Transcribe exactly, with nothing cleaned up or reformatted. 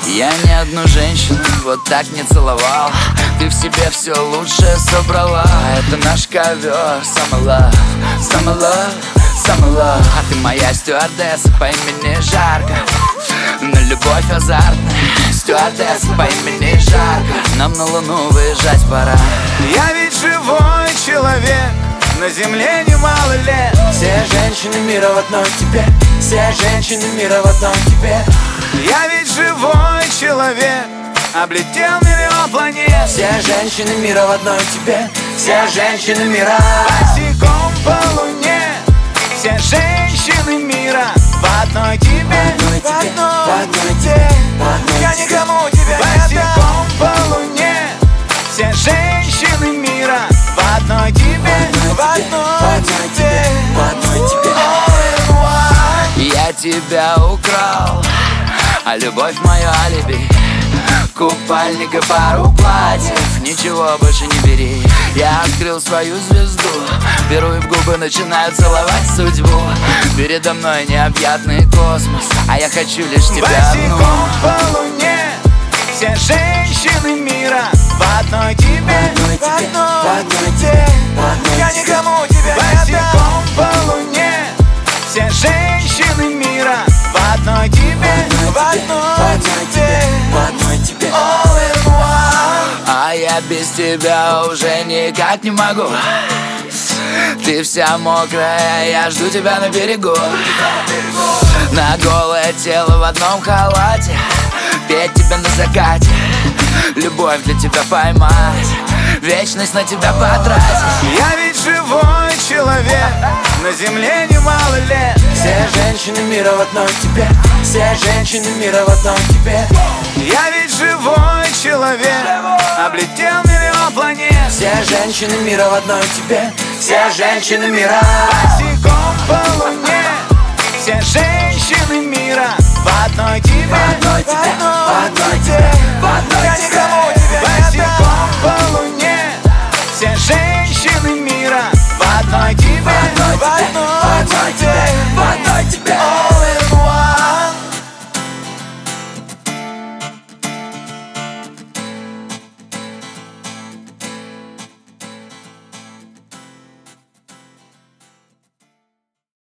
Я ни одну женщину вот так не целовал. Ты в себе все лучшее собрала. Это наш ковер, summer love, summer love, summer love. А ты моя стюардесса по имени Жарко. На любовь азартная стюардесса по имени Жарко. Нам на луну выезжать пора. Я ведь живой человек, на земле немало лет. Все женщины мира в одной тебе, все женщины мира в одной тебе. Я ведь живой человек, облетел миллион планет. Все женщины мира в одной тебе, все женщины мира. Босиком по луне, все женщины мира в одной тебе, в одной тебе, в одной тебе, в одной я тебе. никому тебя не босиком по луне, все женщины мира в одной тебе, в одной тебе, в одной тебе. Я тебя украл, а любовь мое алиби. Купальник и пару платьев, ничего больше не бери. Я открыл свою звезду, беру и в губы начинаю целовать судьбу. Передо мной необъятный космос, а я хочу лишь тебя одну. Босиком по луне, все женщины мира в одной тебе, в одной тебе, в одной тебе, в одной я тебе. никому тебя не отдам. Босиком по луне, все женщины мира в одной тебе, в одной тебе, в одной тебе. all in one. А я без тебя уже никак не могу. Ты вся мокрая, я жду тебя на берегу. На голое тело в одном халате, петь тебя на закате, любовь для тебя поймать, вечность на тебя потратить. Я ведь живой человек, на земле немало лет. Все женщины мира в одной тебе, все женщины мира в одной тебе. Я ведь живой человек, облетел миллион планет. Все женщины мира в одной тебе, все женщины мира. Босиком по луне,